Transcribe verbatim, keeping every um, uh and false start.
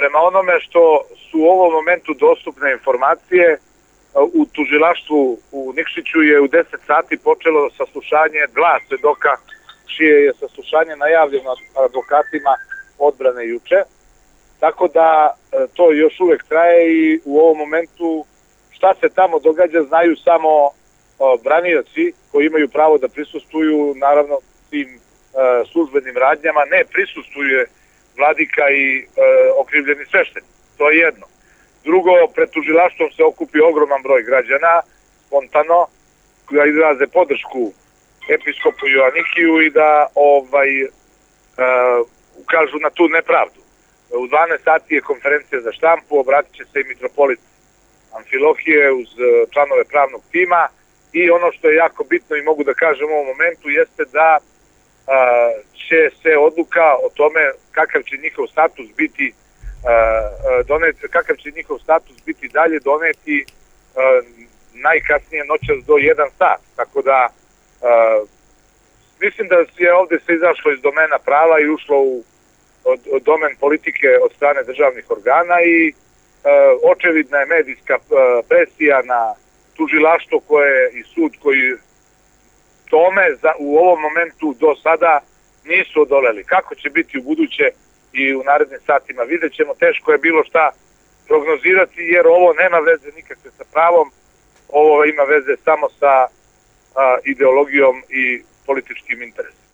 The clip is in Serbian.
prema onome što su u ovom momentu dostupne informacije, u tužilaštvu u Nikšiću je u deset sati počelo saslušanje dva svedoka, čije je saslušanje najavljeno advokatima odbrane juče. Tako da to još uvek traje i u ovom momentu šta se tamo događa znaju samo branioci koji imaju pravo da prisustvuju, naravno tim službenim radnjama. Ne prisustvuje vladika i okrivljeni svešteni. To je jedno. Drugo, pred tužilaštvom se okupi ogroman broj građana, spontano, da izraze podršku episkopu Joanikiju i da ovaj, e, ukažu na tu nepravdu. U dvanaest sati je konferencija za štampu, obratit će se i mitropolit Amfilohije uz članove pravnog tima i ono što je jako bitno i mogu da kažem u ovom momentu jeste da a, će se odluka o tome kakav će njihov status biti doneti, kakav će njihov status biti dalje doneti najkasnije noćas do jedan sat. Tako da mislim da je ovde se izašlo iz domena prava i ušlo u domen politike od strane državnih organa i očevidna je medijska presija na tužilaštvo koje i sud koji tome u ovom momentu do sada nisu odoleli. Kako će biti u buduće i u narednim satima vidjet ćemo, teško je bilo šta prognozirati jer ovo nema veze nikakve sa pravom, ovo ima veze samo sa a, ideologijom i političkim interesom.